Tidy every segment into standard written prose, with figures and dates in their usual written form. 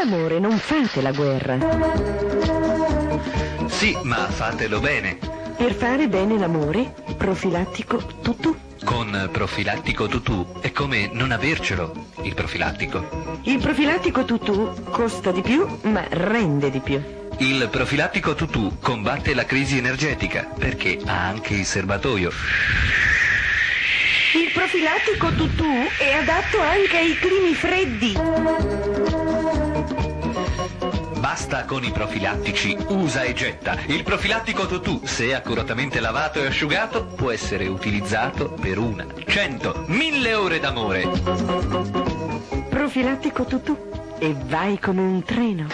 l'amore, non fate la guerra. Sì, ma fatelo bene. Per fare bene l'amore, profilattico tutù. Con profilattico tutù è come non avercelo, il profilattico. Il profilattico tutù costa di più, ma rende di più. Il profilattico tutù combatte la crisi energetica perché ha anche il serbatoio. Il profilattico tutù è adatto anche ai climi freddi. Basta con i profilattici, usa e getta. Il profilattico tutù, se accuratamente lavato e asciugato, può essere utilizzato per 1, 100, 1000 ore d'amore. Profilattico tutù e vai come un treno.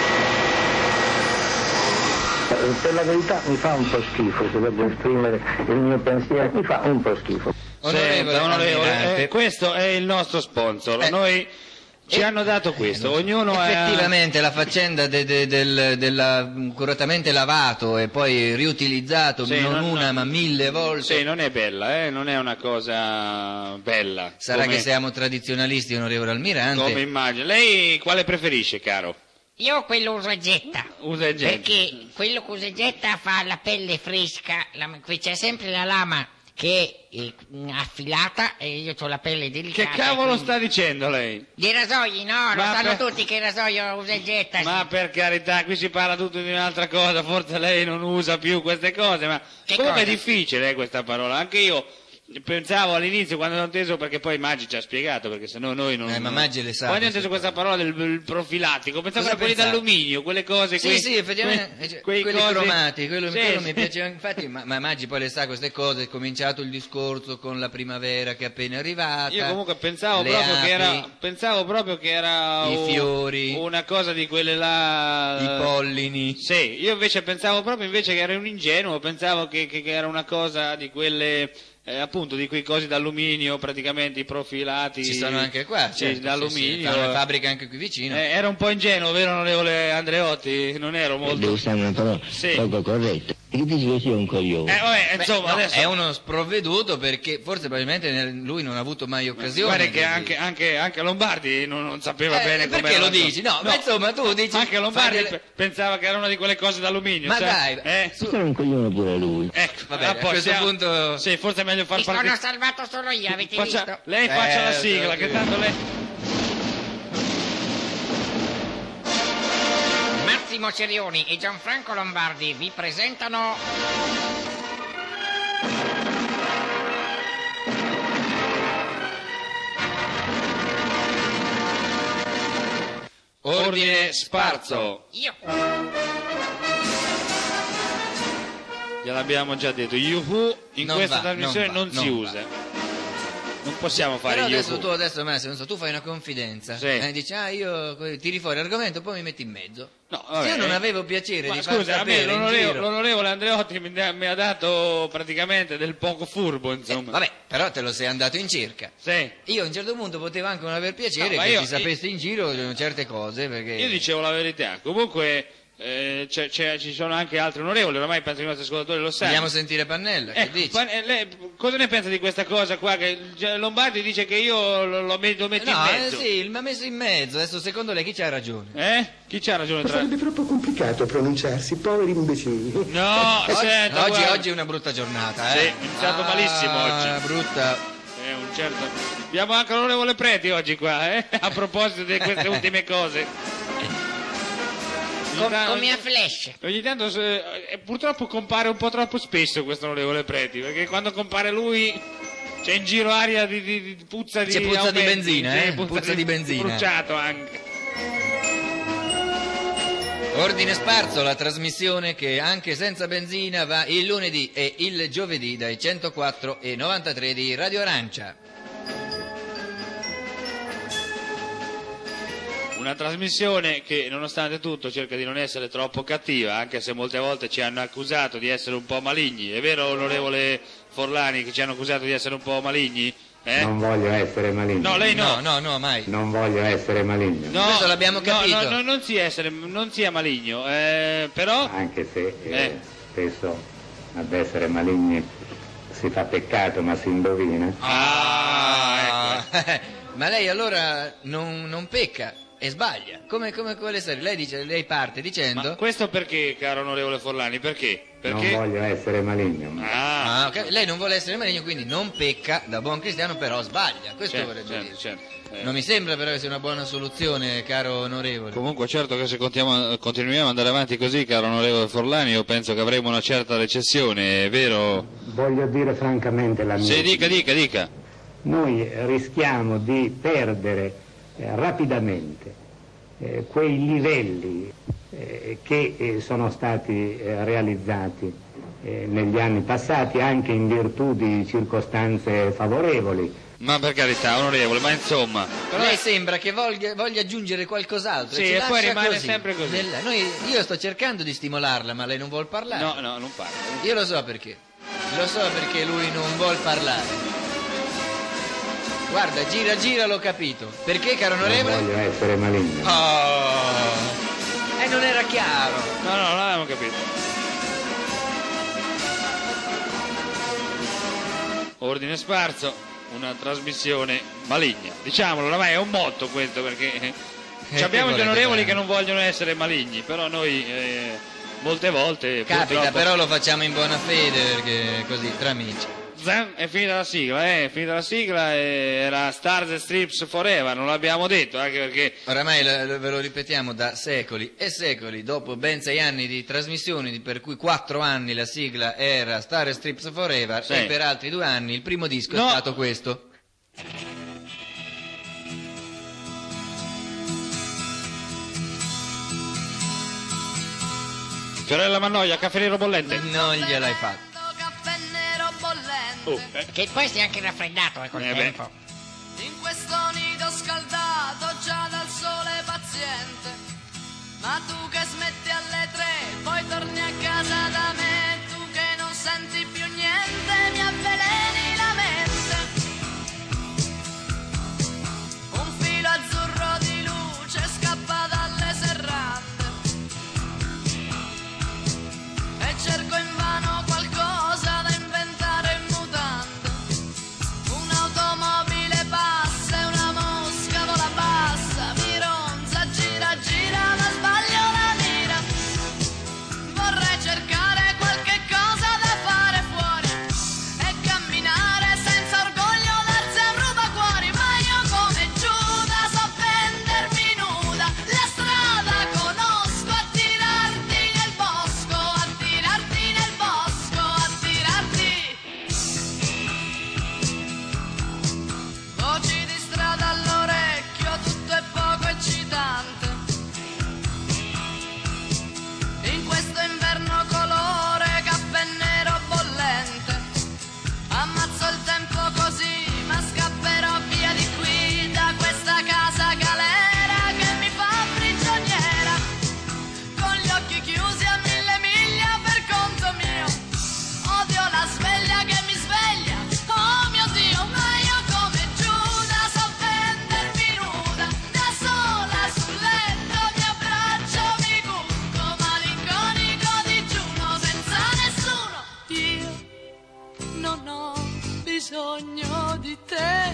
Per la verità mi fa un po' schifo, se devo esprimere il mio pensiero, mi fa un po' schifo. Onorevole, questo è il nostro sponsor. Noi ci hanno dato questo, ognuno effettivamente la faccenda della curatamente lavato e poi riutilizzato ma 1000 volte. Sì, non è bella, non è una cosa bella. Sarà che siamo tradizionalisti, onorevole Almirante. Come immagino. Lei quale preferisce, caro? Io quello usa e getta. Usa e getta. Perché quello che usa e getta fa la pelle fresca, qui c'è sempre la lama che è affilata e io ho la pelle delicata. Che cavolo sta dicendo lei? I rasoi, no, lo sanno tutti che il rasoio usa e getta. Ma per carità, qui si parla tutto di un'altra cosa, forse lei non usa più queste cose, ma comunque è difficile questa parola, anche io pensavo all'inizio quando non ho inteso, perché poi Maggi ci ha spiegato, perché sennò noi non... ma Maggi le sa. Quando ho inteso questa parola del profilattico, pensavo a quelli d'alluminio, quelle cose... Sì, effettivamente, quelli cromati, quello mi piaceva, infatti, ma Maggi poi le sa queste cose, è cominciato il discorso con la primavera che è appena arrivata. Io comunque pensavo proprio che era i fiori, una cosa di quelle là... i pollini. Sì, io invece pensavo proprio che era un ingenuo, pensavo che era una cosa di quelle... appunto di quei cosi d'alluminio, praticamente i profilati. Ci sono anche qua, certo, d'alluminio. Fanno le fabbriche anche qui vicino. Era un po' ingenuo, vero onorevole Andreotti? Non ero molto... Devo usare una parola poco corretta. Io dico che sia un coglione. Insomma, adesso... È uno sprovveduto perché forse probabilmente lui non ha avuto mai occasione. Guarda che anche Lombardi non sapeva bene come... Perché lo dici? No, ma insomma tu dici... Anche Lombardi pensava che era una di quelle cose d'alluminio. Ma dai! Era un coglione pure lui. Ecco, vabbè, a questo punto... Sì, forse è meglio far Mi sono salvato solo io, avete visto? Lei faccia la sigla, che tanto lei... Massimo Cerioni e Gianfranco Lombardi vi presentano... Ordine Sparso. Io. Gliel'abbiamo già detto, Yuhu in questa trasmissione non si usa. Non possiamo fare però Yuhu. tu adesso Massimo, tu fai una confidenza, dici io tiri fuori l'argomento, poi mi metti in mezzo. No, vabbè, io non avevo piacere di far scusa, sapere l'onorevole Andreotti mi ha dato praticamente del poco furbo, insomma. Vabbè, però te lo sei andato in cerca. Sì. Io a un certo punto potevo anche non aver piacere che ti sapessi in giro certe cose, perché... Io dicevo la verità, comunque... ci sono anche altri onorevoli, ormai penso che i nostri ascoltatori lo sanno. Vogliamo sentire Pannella, che dice? Lei cosa ne pensa di questa cosa qua? Che Lombardi dice che io lo metto in mezzo. Sì, l'ha messo in mezzo. Adesso secondo lei chi c'ha ragione? Chi c'ha ragione? Sarebbe troppo complicato pronunciarsi, poveri imbecilli. No, oggi è una brutta giornata, Sì, è iniziato malissimo oggi. Brutta. Certo. Abbiamo anche l'onorevole Preti oggi qua, a proposito di queste ultime cose. Come a Flash. Ogni tanto purtroppo compare un po' troppo spesso questo onorevole Preti, perché quando compare lui c'è in giro aria di puzza di... C'è puzza di benzina, puzza di benzina. Bruciato anche. Ordine Sparso, la trasmissione che anche senza benzina va il lunedì e il giovedì dai 104,93 di Radio Arancia. Una trasmissione che nonostante tutto cerca di non essere troppo cattiva, anche se molte volte ci hanno accusato di essere un po' maligni. È vero, onorevole Forlani, che ci hanno accusato di essere un po' maligni? Non voglio essere maligno. No, lei no. No, mai. Non voglio essere maligno. No, questo l'abbiamo capito. No, non sia maligno, però... Anche se spesso ad essere maligni si fa peccato, ma si indovina. Ecco. Ma lei allora non pecca? e sbaglia, come quelle storie. Lei parte dicendo... Ma questo perché, caro onorevole Forlani, perché? Perché? Non voglio essere maligno. Ah, ok. Lei non vuole essere maligno, quindi non pecca da buon cristiano, però sbaglia. Questo certo, vorrebbe dire. certo. Non mi sembra però che sia una buona soluzione, caro onorevole. Comunque certo che se continuiamo ad andare avanti così, caro onorevole Forlani, io penso che avremo una certa recessione, è vero? Voglio dire francamente la mia. Sì, dica. Noi rischiamo di perdere rapidamente quei livelli che sono stati realizzati negli anni passati anche in virtù di circostanze favorevoli. Ma per carità, onorevole, ma insomma... Però lei sembra che voglia aggiungere qualcos'altro. Sì, e poi rimane sempre così. Io sto cercando di stimolarla, ma lei non vuol parlare. No, non parla. Io lo so perché. Lo so perché lui non vuol parlare. Guarda, gira, l'ho capito. Perché, caro onorevole? Non voglio essere maligno. Non era chiaro. No, non avevamo capito. Ordine sparso, una trasmissione maligna. Diciamolo, oramai è un motto questo, perché abbiamo gli onorevoli che non vogliono essere maligni, però noi molte volte... Capita, purtroppo... però lo facciamo in buona fede, perché così, tra amici. È finita la sigla, era Stars and Strips Forever, non l'abbiamo detto, anche perché... Oramai ve lo ripetiamo da secoli e secoli, dopo ben 6 anni di trasmissioni, per cui 4 anni la sigla era Stars and Strips Forever, sì. E per altri 2 anni il primo disco è stato questo. Fiorella Mannoia, caffè nero bollente. Non gliel'hai fatto. Che poi si è anche raffreddato col tempo. In questo nido scaldato già dal sole paziente, ma tu che smetti alle 3, poi torni a casa da me, tu che non senti più niente, mi avveleni la mente. Un filo azzurro di luce scappa dalle serrande e cerco invano qualcosa da inventare in mutande. Un'automobile passa e una mosca vola bassa, mi ronza, gira, ma sbaglio la mira. Vorrei cercare qualche cosa da fare fuori e camminare senza orgoglio verso un rubacuori, ma io come Giuda so vendermi nuda, la strada conosco, a tirarti nel bosco, voci di strada all'orecchio, tutto è poco eccitante. In questo inverno colore caffè nero bollente, ammazzo il tempo così, ma scapperò via di qui, da questa casa galera che mi fa prigioniera, con gli occhi chiusi a 1000 miglia per conto mio. Odio la sveglia che mi sveglia, oh mio Dio, ma io come Giuda so vendermi nuda, da sola sul letto mi abbraccio, mi cucco, malinconico digiuno senza nessuno. Io non ho bisogno di te,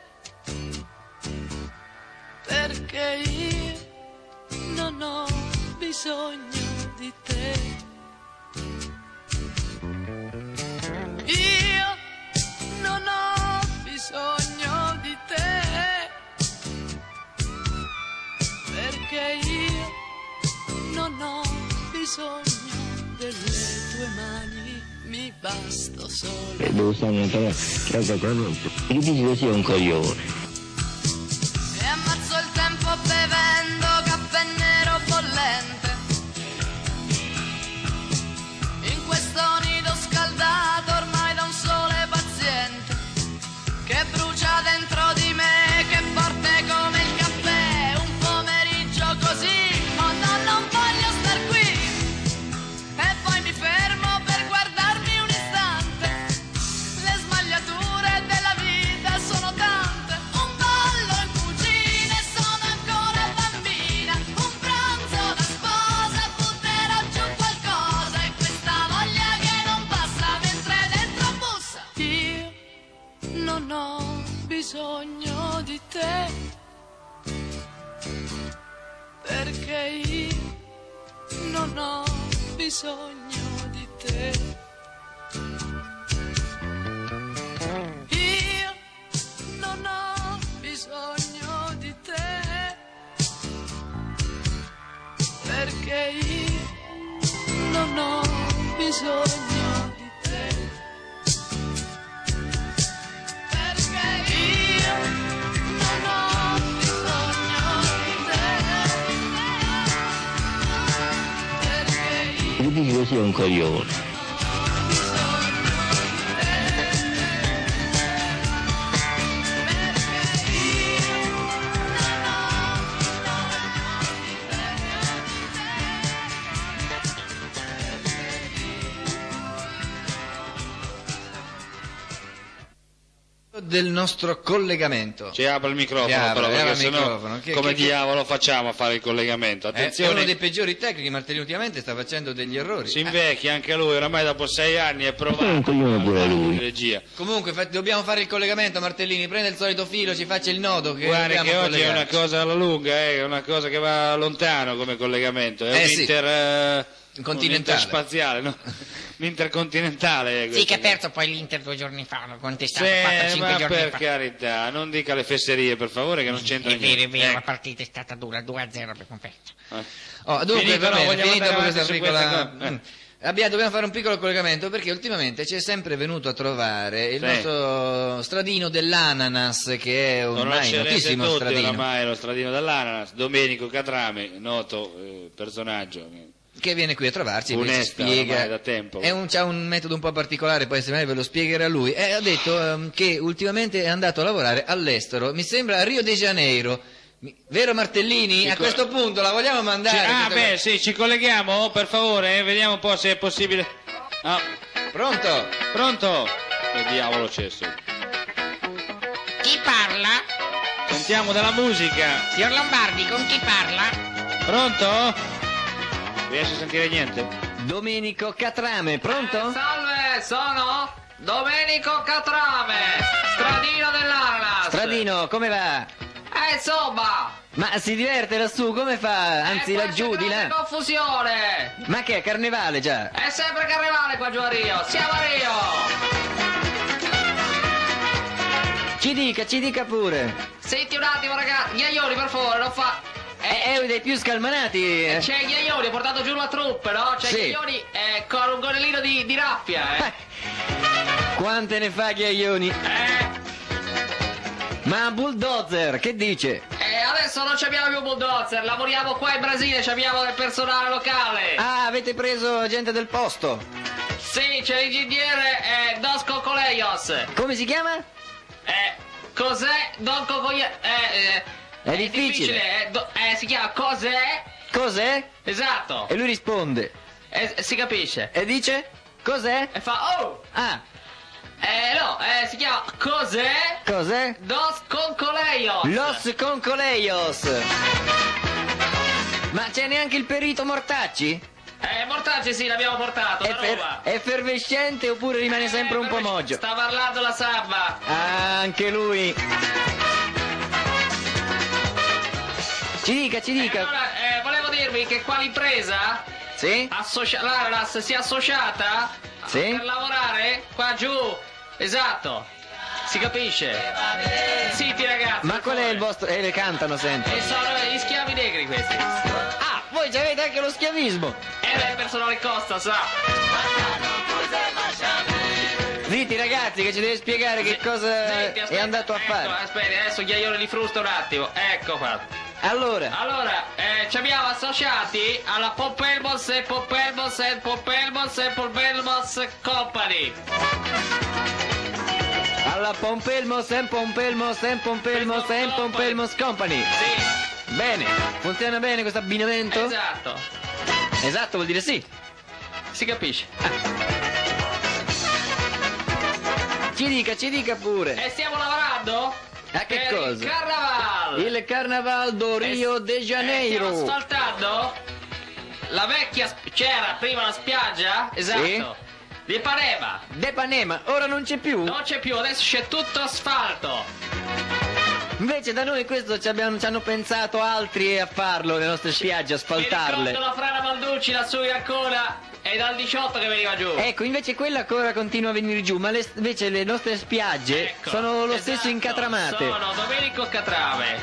perché io non ho bisogno di te. Io non ho bisogno di te, perché io non ho bisogno delle tue mani, mi basto solo. Devo stare io dico che sia un coglione. E ammazzo il tempo bevendo caffè nero bollente, in questo nido scaldato ormai da un sole paziente, che brucia dentro di me, che forte come il caffè, un pomeriggio così, oh no, non voglio star qui, e poi mi fermo per guardarmi un istante, le smagliature della vita sono tante, un ballo in cucina e sono ancora bambina, un pranzo da sposa, butterò giù qualcosa, e questa voglia che non passa mentre dentro bussa. Io non ho bisogno di te, perché io non ho bisogno di te. Io non ho bisogno di te, perché io non ho bisogno di te. Perché io non ho bisogno di te. Perché io Mi dici che sei un coglione. Del nostro collegamento. Ci apre il microfono, Ci apre, però, perché il sennò microfono. come diavolo facciamo a fare il collegamento? È Attenzione, uno dei peggiori tecnici. Martellini ultimamente sta facendo degli errori. si invecchia anche lui, oramai dopo 6 anni è provato. Un coglione pure lui. Regia. Comunque dobbiamo fare il collegamento. Martellini, prende il solito filo, ci faccia il nodo che Guarda dobbiamo che oggi è una collegarci. cosa alla lunga, è una cosa che va lontano come collegamento, è un sì. Continentale. interspaziale, no? Un intercontinentale. Sì, che ha questo. perso poi l'Inter 2 giorni fa, l'ho contestato Sì, 4-5 ma giorni per fa. carità, non dica le fesserie per favore che non c'entra È vero, niente. la partita è stata dura, 2-0 per conferto. Dunque, Finito, va no, bene, vogliamo finita andare questa avanti su piccola... queste Dobbiamo fare un piccolo collegamento perché ultimamente ci è sempre venuto a trovare il Sì. nostro stradino dell'ananas, che è ormai Conoscerete notissimo tutti stradino, oramai lo stradino dell'ananas, Domenico Catrame, noto personaggio. che viene qui a trovarci e ci Onesta, spiega. ormai da tempo. C'ha un metodo un po' particolare, poi se mai ve lo spiegherà lui. E ha detto che ultimamente è andato a lavorare all'estero, mi sembra a Rio de Janeiro. Vero Martellini? A questo punto la vogliamo mandare? Sì, ci colleghiamo per favore, vediamo un po' se è possibile. Ah, Pronto? pronto? Che diavolo c'è su? Chi parla? Sentiamo della musica. Signor Lombardi, con chi parla? Pronto? Riesci a sentire niente? Domenico Catrame, pronto? Salve, sono Domenico Catrame, stradino dell'ananas. Stradino, come va? Insomma, Ma si diverte lassù, come fa? Anzi, laggiù, di Che là. confusione. Ma che è carnevale già? È sempre carnevale qua giù a Rio. Siamo a Rio. Ci dica pure. Senti un attimo, ragazzi. Ghiaioli, per favore, non fa... È dei più scalmanati. C'è Ghiaioli, ho portato giù la troupe, no? C'è Sì. Ghiaioli con un gonnellino di raffia, Quante ne fa Ghiaioni? Ma Bulldozer, che dice? Adesso non ci abbiamo più bulldozer, lavoriamo qua in Brasile, ci abbiamo del personale locale. Ah, avete preso gente del posto. Sì, c'è l'ingegnere Dos Cocoleios. Come si chiama? Cos'è Don Cocoleios? È difficile. Si chiama Cos'è? Cos'è? Esatto. E lui risponde. Si capisce. E dice? Cos'è? E fa oh! Ah, No, si chiama Cos'è? cos'è? Dos Concoleios. Los Concoleios. Ma c'è neanche il perito Mortacci? Mortacci sì, l'abbiamo portato, da Roma. È effervescente oppure rimane sempre un po' moggio? Sta parlando la samba. Ah, anche lui. Ci dica. Allora, volevo dirvi che qua l'impresa Sì? l'Ananas si è associata Sì? per lavorare qua giù. Esatto. Si capisce? Zitti ragazzi. Ma per qual è il favore. vostro... le cantano sempre. Sono gli schiavi negri questi. Ah, voi ci avete anche lo schiavismo. Beh, personale Costa, sa. Zitti ragazzi che ci deve spiegare che cosa Zitti, è aspetta, andato a fare. Aspetti, adesso Ghiaioli li frusta un attimo. Ecco qua. Allora, Ci abbiamo associati alla Pompelmos e Pompelmos e Pompelmos e Pompelmos Company. alla Pompelmos and Pompelmos and Pompelmos and Pompelmos Company. Sì, Bene, funziona bene questo abbinamento? esatto. Esatto, vuol dire sì. Si capisce. Ci dica pure. E stiamo lavorando? A che per cosa? Il Carnaval. Il Carnaval do Rio de Stiamo Janeiro. asfaltando la vecchia c'era prima la spiaggia, esatto, Sì. di Ipanema. De Panema, ora non c'è più? Non c'è più, adesso c'è tutto asfalto. Invece da noi questo ci hanno pensato altri a farlo, le nostre spiagge, asfaltarle. Mi ricordo la frana Balducci lassù in Ancona, è dal 18 che veniva giù. Ecco, invece quella ancora continua a venire giù, ma invece le nostre spiagge sono lo stesso incatramate. Sono Domenico Catrame.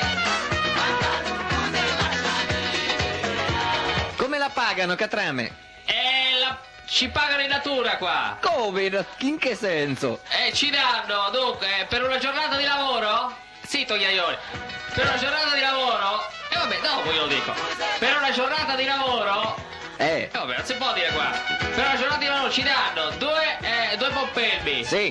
Come la pagano, Catrame? Ci pagano in natura qua. Come? In che senso? Ci danno, dunque, per una giornata di lavoro? Sì, togliaioli. Per una giornata di lavoro? Vabbè, dopo io lo dico. Per una giornata di lavoro? Vabbè, non si può dire qua. Per una giornata di lavoro ci danno due pompelmi. Sì.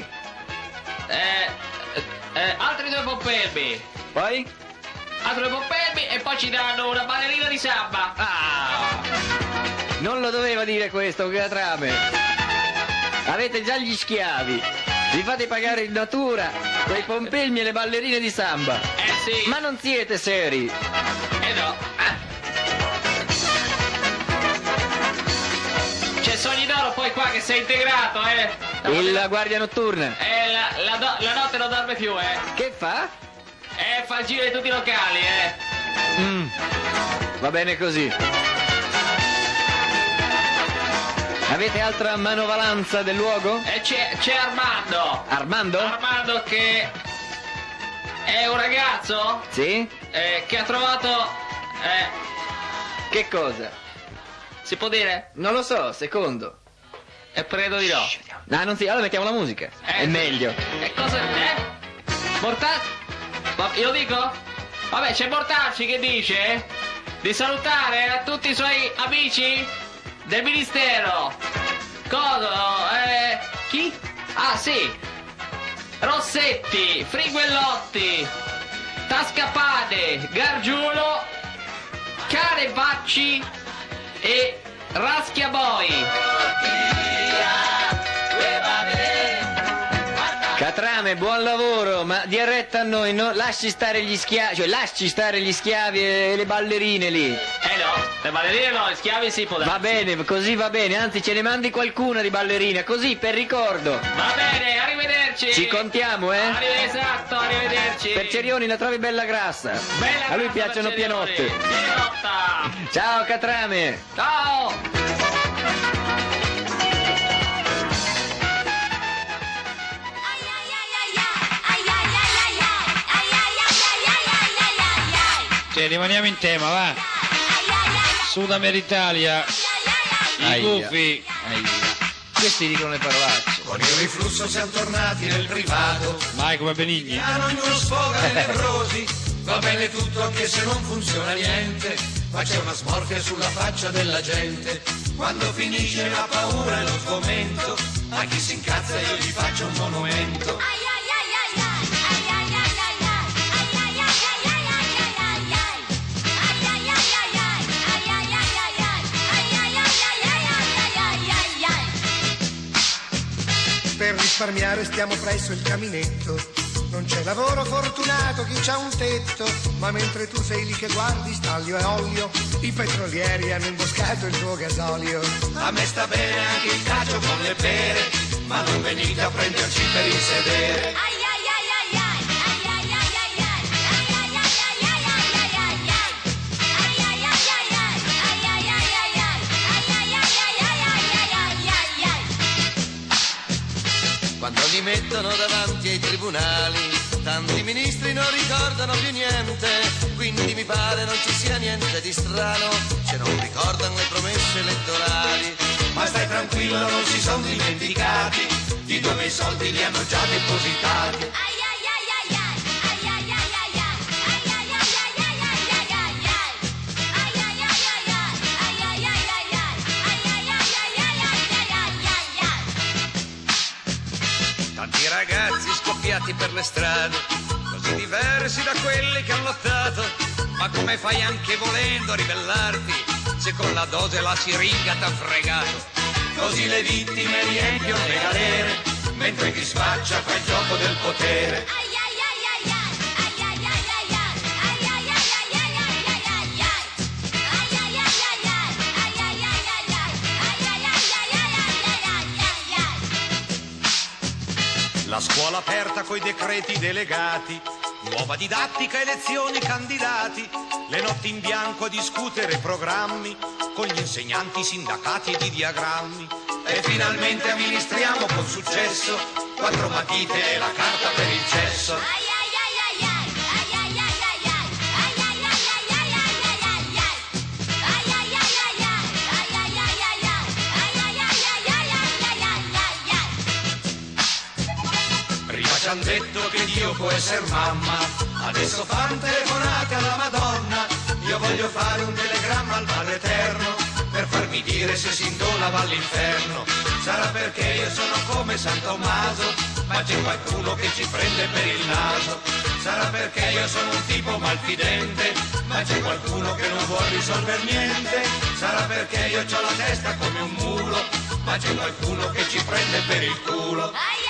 Altri due pompelmi. Poi? Altri due pompelmi e poi ci danno una ballerina di samba. Non lo doveva dire questo, Catrame. Avete già gli schiavi. Vi fate pagare in natura quei pompelmi e le ballerine di samba. Sì. Ma non siete seri. No. C'è Sogni d'Oro poi qua che si è integrato, La guardia notturna. La notte non dorme più, Che fa? Fa il giro di tutti i locali, Va bene così. Avete altra manovalanza del luogo? C'è Armando. Armando? Armando che è un ragazzo? Sì? Che ha trovato... Che cosa? Si può dire? Non lo so, secondo. Credo di no. No, non si... Allora mettiamo la musica. È meglio. Cosa... Io dico? Vabbè, c'è Mortacci che dice di salutare a tutti i suoi amici del ministero. Chi? Ah, sì. Rossetti, Friguellotti, Tascapane, Gargiulo, Carevacci e Raschiaboi. Catrame, buon lavoro, ma dia retta a noi, no? Lasci stare gli schiavi, lasci stare gli schiavi e le ballerine lì. No, le ballerine no, gli schiavi sì può darsi. Va bene, così va bene, anzi ce ne mandi qualcuna di ballerina, così per ricordo. Va bene, arrivederci. Ci contiamo, Esatto, arrivederci. Per Cerioni la trovi bella grassa. Bella a lui grassa piacciono pienotte. Pienotta. Ciao Catrame. Ciao. Rimaniamo in tema, va. Sudameritalia, i gufi. Questi dicono le parolacce. Con il riflusso siamo tornati nel privato. Mai come Benigni. Ognuno sfoga le nevrosi. Va bene tutto anche se non funziona niente. Ma c'è una smorfia sulla faccia della gente. Quando finisce la paura e lo sgomento, a chi si incazza io gli faccio un monumento. Per risparmiare stiamo presso il caminetto. Non c'è lavoro fortunato, chi c'ha un tetto. Ma mentre tu sei lì che guardi staglio e olio, i petrolieri hanno imboscato il tuo gasolio. A me sta bene anche il cacio con le pere, ma non venite a prenderci per il sedere. Quando li mettono davanti ai tribunali, tanti ministri non ricordano più niente, quindi mi pare non ci sia niente di strano se non ricordano le promesse elettorali. Ma stai tranquillo, non si sono dimenticati di dove i soldi li hanno già depositati. Tanti ragazzi scoppiati per le strade, così diversi da quelli che hanno lottato. Ma come fai anche volendo a ribellarti, se con la dose e la siringa t'ha fregato? Così le vittime riempiono le galere, mentre chi sfaccia fa il gioco del potere. La scuola aperta coi decreti delegati, Nuova didattica, elezioni, candidati, le notti in bianco a discutere programmi, con gli insegnanti, sindacati ed i diagrammi. E finalmente amministriamo con successo 4 matite e la carta per il cesso. Ci han detto che Dio può essere mamma, adesso fan telefonate alla Madonna. Io voglio fare un telegramma al Padre Eterno, per farmi dire se si indola va all'inferno. Sarà perché io sono come San Tommaso, ma c'è qualcuno che ci prende per il naso. Sarà perché io sono un tipo malfidente, ma c'è qualcuno che non vuol risolver niente. Sarà perché io ho la testa come un mulo, ma c'è qualcuno che ci prende per il culo.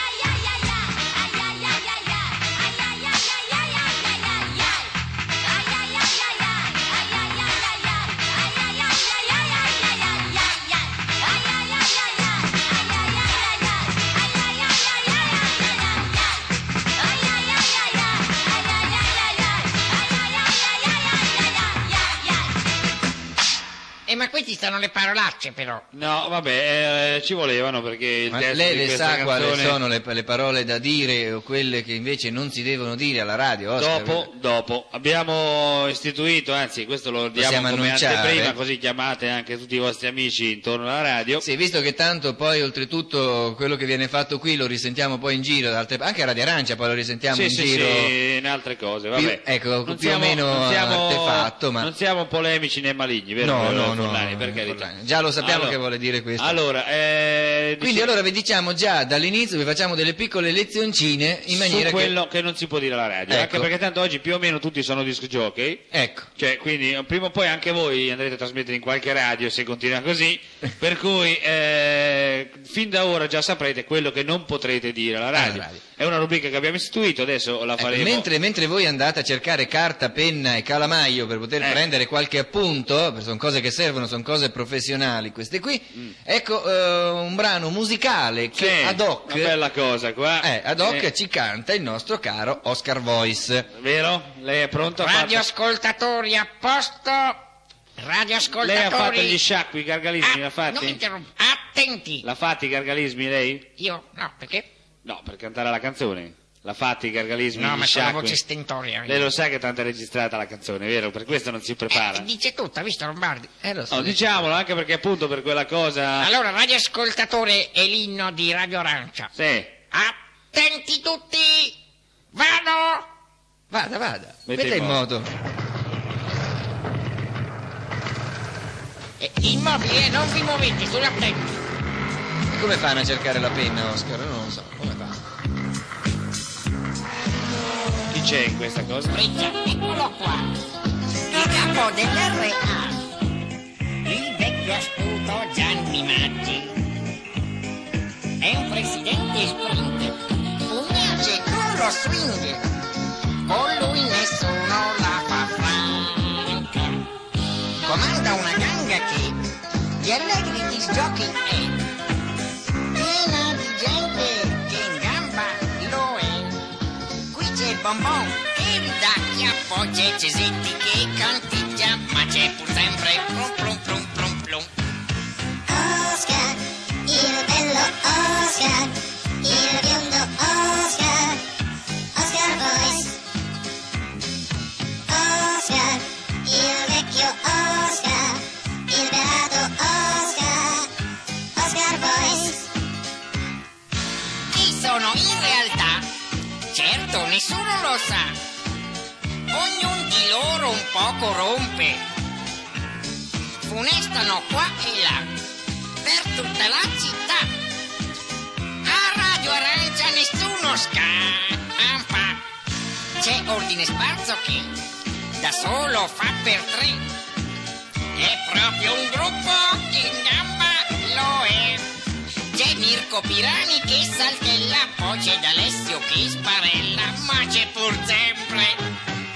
Ma questi stanno le parolacce però. No, vabbè, ci volevano perché il Ma testo lei di le questa sa quali canzone... sono le parole da dire o quelle che invece non si devono dire alla radio? Oscar? Dopo abbiamo istituito, anzi questo lo diamo Possiamo come annunciare. anteprima, così chiamate anche tutti i vostri amici intorno alla radio. Sì, visto che tanto poi oltretutto quello che viene fatto qui lo risentiamo poi in giro, anche a Radio Arancia poi lo risentiamo in giro. Sì, in altre cose, vabbè. Ecco, più o meno artefatto, ma... Non siamo polemici né maligni, vero? No, per carità. Già lo sappiamo che vuole dire questo. Allora, quindi allora vi diciamo già dall'inizio, vi facciamo delle piccole lezioncine in maniera su quello che non si può dire alla radio, Ecco. anche perché tanto oggi più o meno tutti sono disc jockey. Ecco. Cioè, quindi prima o poi anche voi andrete a trasmettere in qualche radio se continua così, per cui fin da ora già saprete quello che non potrete dire alla radio. È una rubrica che abbiamo istituito, adesso la faremo. Mentre voi andate a cercare carta, penna e calamaio per poter prendere qualche appunto, sono cose che servono, sono cose professionali queste qui, ecco un brano musicale che ad hoc, una bella cosa qua, ad hoc ci canta il nostro caro Oscar Voice. Vero? Lei è pronto? Radioascoltatori a posto. Radioascoltatori. Lei ha fatto gli sciacqui, i gargalismi, l'ha fatti? Non mi interrompo. Attenti. L'ha fatti i gargalismi lei? Io? No, perché? No, per cantare la canzone. L'ha fatti i gargalismi, No, gli ma c'è una sciacqui? voce stentoria. Lei lo sa che tanto è registrata la canzone, vero? Per questo non si prepara. Dice tutta, visto Lombardi? Lo so. No, diciamolo, anche perché appunto per quella cosa... Allora, radioascoltatore è l'inno di Radio Arancia. Sì. Attenti tutti! Vado! Vada. Mette Metta in in moto. Immobile, non vi muovete, solo attenti. E come fanno a cercare la penna, Oscar? Non lo so, come fa? Chi c'è in questa cosa? Briccia, eccolo qua. Il capo dell'RA, il vecchio astuto Gianni Maggi. È un presidente sprint, pugnace con lo swing. Con lui nessuno la fa franca. Comanda una ganga che di allegri disgiochi è. Piena di gente che in gamba lo è. Qui c'è il bonbon che ridacchia, poi c'è Cesetti che canticchia, ma c'è pur sempre plum plum plum plum plum. Oscar, il bello Oscar, il biondo Oscar, Oscar Voice. Oscar, il vecchio Oscar, il beato Oscar, Oscar Voice. Chi sono in realtà? Certo, nessuno lo sa. Ognuno di loro un poco rompe. Funestano qua e là, per tutta la città. A Radio Arancia nessuno scampa. C'è Ordine Sparso che da solo fa per 3. È proprio un gruppo che in gamba lo è. C'è Mirko Pirani che saltella, poi c'è D'Alessio che sparella, ma c'è pur sempre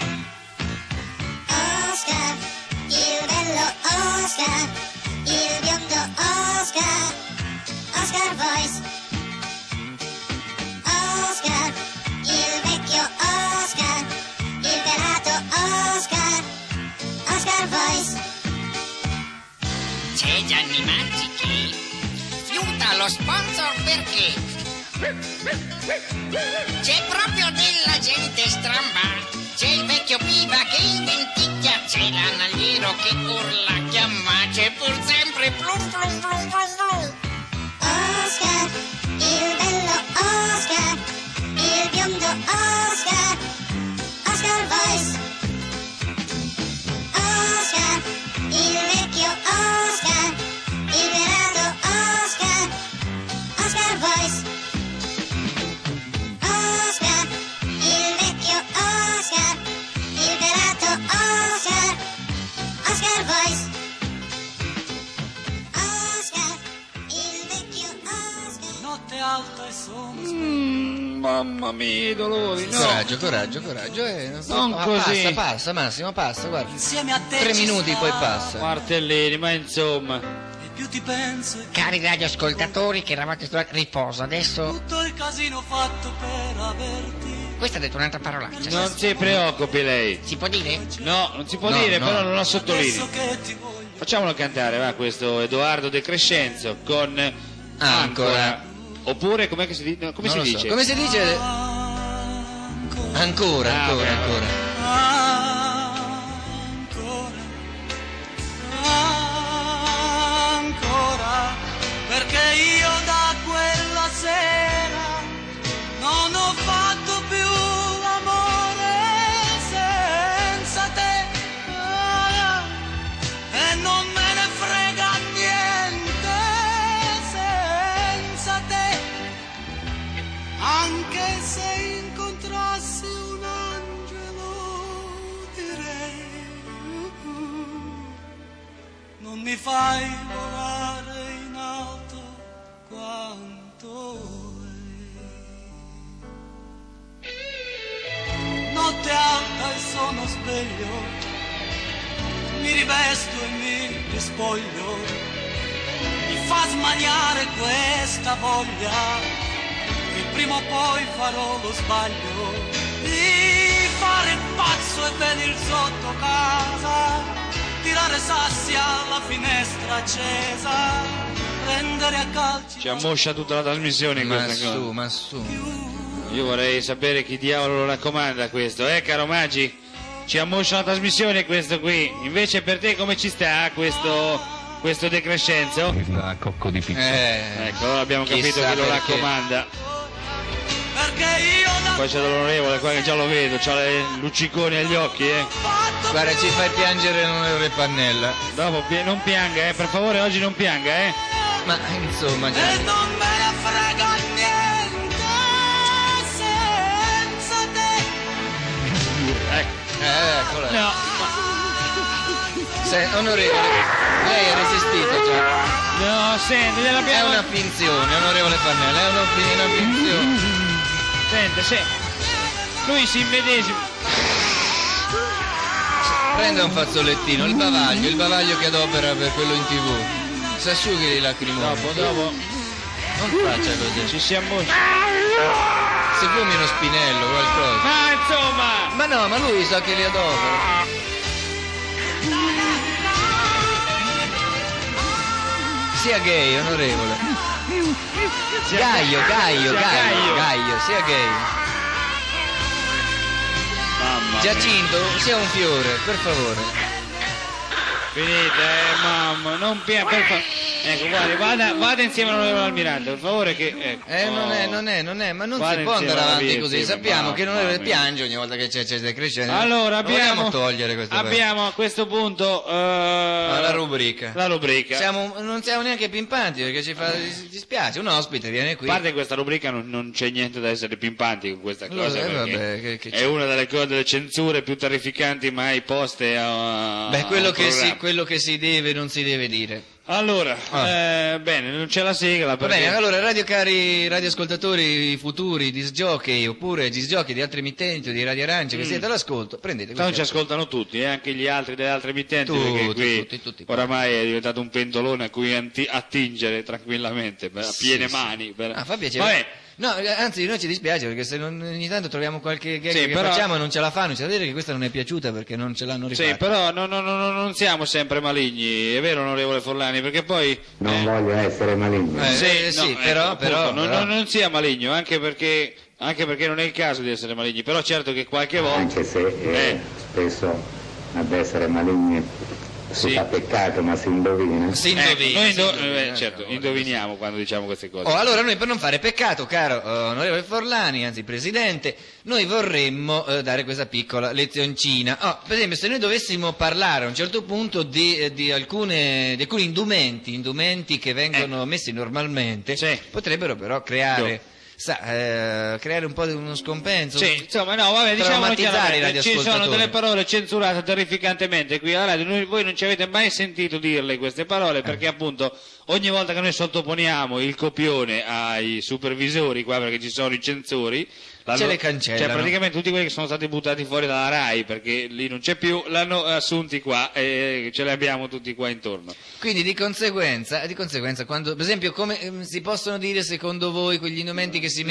Oscar, il bello Oscar, il biondo Oscar, Oscar Voice. Oscar, il vecchio Oscar, Gianni Magici fiuta lo sponsor perché c'è proprio della gente stramba, c'è il vecchio Piva che indenticchia, c'è l'analiero che urla, chiama, c'è pur sempre plum plum plum plum plum. Oscar, il bello Oscar, il biondo Oscar, Oscar Voice. Oscar, il vecchio Oscar, il verato Oscar, Oscar Voice. Oscar, il vecchio Oscar, il verato Oscar, Oscar Voice. Oscar, il vecchio Oscar. Notte alta e sonno. Mamma mia, i dolori, no. Coraggio. Non così. Passa, Massimo, passa, guarda. Insieme a te 3 ci minuti sta. poi passa. Martellini, ma insomma. E più ti penso e Cari radioascoltatori che eravate studiati, riposo, adesso... tutto il casino fatto per averti. Questa ha detto un'altra parolaccia. Non si preoccupi lei. Si può dire? No, non si può No, dire, no. però non la sottolinei. Adesso che ti voglio. Facciamolo cantare, va, questo Edoardo De Crescenzo con Ancora. Oppure, com'è che si dice? No, come Non si lo so. dice? Come si dice? Ancora. Ancora, ancora, perché io da quella sera non ho fatto più l'amore senza te, e non me ne frega niente senza te, anche se incontrassi un angelo direi non mi fai volare in alto quanto lei. Notte alta e sono sveglio, mi rivesto e mi rispoglio, mi fa smaniare questa voglia che prima o poi farò lo sbaglio di fare il pazzo e venir sotto casa, tirare sassi alla finestra accesa, prendere a calci. Ci ammoscia tutta la trasmissione in questa cosa. Ma su. Io vorrei sapere chi diavolo lo raccomanda questo, caro Maggi? Ci ammoscia la trasmissione questo qui. Invece per te come ci sta questo De Crescenzo? Questa cocco di pizza. Ecco, allora abbiamo capito Chissà chi lo perché. raccomanda. Perché io da Poi c'è l'onorevole qua che già lo vedo, c'ha le lucciconi agli occhi, Guarda, ci fai piangere l'onorevole Pannella. Dopo non pianga, per favore oggi non pianga, Ma insomma, e già. non me ne frega niente senza te. Eccola. No, Onorevole, lei ha resistito già. no, senti, È gliel'abbiamo... una finzione, onorevole Pannella, è una finzione. Senta, lui si immedesima... Prenda un fazzolettino, il bavaglio che adopera per quello in TV. Si asciughi le lacrimoni. Dopo, Non faccia così. ci si ammoscia. Se fumi uno spinello, qualcosa. Ma insomma... Ma no, ma lui sa che li adopera. Sia gay, onorevole. Gaio, sia gay. Mamma mia. Giacinto, sia un fiore, per favore. Finite, mamma, non pianga, per favore. Ecco, guardi, vada insieme all'onorevole Almirante, per favore che... Ecco. Non è, ma non Guarda si può insieme andare alla avanti via, così. insieme, Sappiamo mamma che l'onorevole mia. piange ogni volta che c'è decrescente. Allora, Vogliamo togliere questo abbiamo a questo punto la rubrica. La rubrica. Non siamo neanche pimpanti perché ci dispiace. Un ospite viene qui. A parte questa rubrica non c'è niente da essere pimpanti con questa cosa, perché vabbè, che è una delle censure più terrificanti mai poste a quello a un programma. quello che si deve non si deve dire. Allora, bene, non c'è la sigla Va perché... bene, allora cari radioascoltatori futuri, disjockey oppure disjockey di altre emittenti o di Radio Arancia che siete all'ascolto, prendete Tanto ci questi ascoltano tutti, anche gli altri delle altre emittenti, Tutti, perché qui tutti. oramai è diventato un pentolone a cui attingere tranquillamente, a piene mani. Fa piacere. Vabbè, No, anzi, noi ci dispiace perché se ogni tanto troviamo qualche gag Sì, che però- facciamo e non ce la fanno, c'è da dire che questa non è piaciuta perché non ce l'hanno rifatta. Sì, però non siamo sempre maligni, è vero onorevole Forlani, perché poi... Non voglio essere maligno. sì, però- non sia maligno, anche perché non è il caso di essere maligni, però certo che qualche volta... Anche se spesso ad essere maligni si fa peccato, ma si indovina. Si Noi certo, indoviniamo quando diciamo queste cose. Allora noi per non fare peccato, caro onorevole Forlani, anzi presidente, noi vorremmo dare questa piccola lezioncina. Per esempio, se noi dovessimo parlare a un certo punto di alcuni indumenti che vengono messi normalmente, potrebbero però creare un po' di uno scompenso. Sì, insomma, no, vabbè, diciamo traumatizzare i chiaramente, ci sono radioascoltatori. delle parole censurate terrificantemente qui alla radio. Voi non ci avete mai sentito dirle queste parole perché appunto ogni volta che noi sottoponiamo il copione ai supervisori qua, perché ci sono i censori, ce le cancellano. Cioè praticamente tutti quelli che sono stati buttati fuori dalla RAI perché lì non c'è più, l'hanno assunti qua e ce li abbiamo tutti qua intorno. Quindi di conseguenza quando, per esempio, come si possono dire secondo voi quegli indumenti che si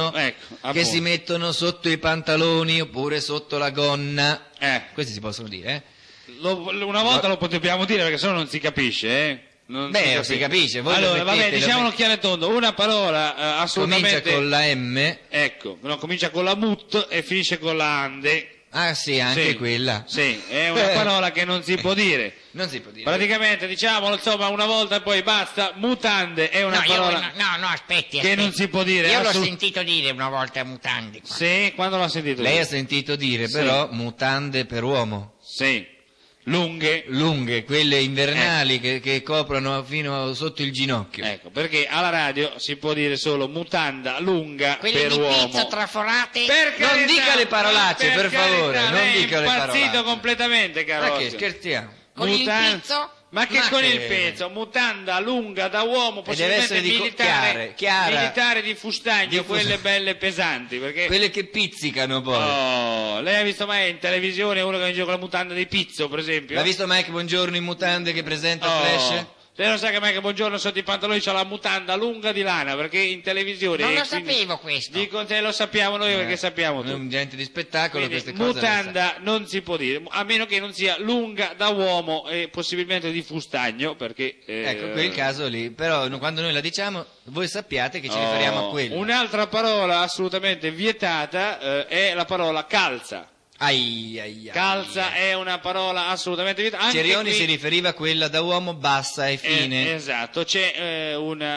mettono sotto i pantaloni oppure sotto la gonna? Questi si possono dire, Una volta lo potevamo dire perché sennò non si capisce, Non si capisce. Voi allora, vabbè, mettete, diciamolo chiaro e tondo, una parola assolutamente... Comincia con la M. Ecco, no, comincia con la mut e finisce con la ande. Ah sì, anche quella. Sì, è una parola che non si può dire. Non si può dire. Praticamente, diciamolo, insomma, una volta e poi basta. Mutande è una parola aspetti. che non si può dire. Io l'ho sentito dire una volta mutande. Qua. Sì, quando l'ha sentito Lei dire? ha sentito dire però mutande per uomo. Sì. Lunghe, quelle invernali che coprono fino sotto il ginocchio. Ecco, perché alla radio si può dire solo mutanda lunga quelle per di uomo. pizzo traforate. Non dica le parolacce, per favore, non dica le parolacce. È impazzito completamente, caro. Ma che scherziamo? Con il pizzo? Ma con il pezzo, mutanda lunga da uomo, possibilmente militare, militare di fustagno, quelle belle pesanti, perché... quelle che pizzicano poi. Lei ha visto mai in televisione uno che gioca con la mutanda di pizzo, per esempio? L'ha visto Mike Buongiorno in mutande che presenta Flash? Lei lo sa che Mike Buongiorno sotto i pantaloni c'ha la mutanda lunga di lana, perché in televisione... Non lo sapevo questo. Dico, lo sappiamo noi perché sappiamo Noi tutto. gente di spettacolo Quindi, queste cose mutanda non si può dire, a meno che non sia lunga da uomo e possibilmente di fustagno, perché... Ecco, quel caso lì, però quando noi la diciamo, voi sappiate che ci riferiamo a quello. Un'altra parola assolutamente vietata è la parola calza. Calza è una parola assolutamente vietata. Cerioni si riferiva a quella da uomo bassa e fine. Esatto, c'è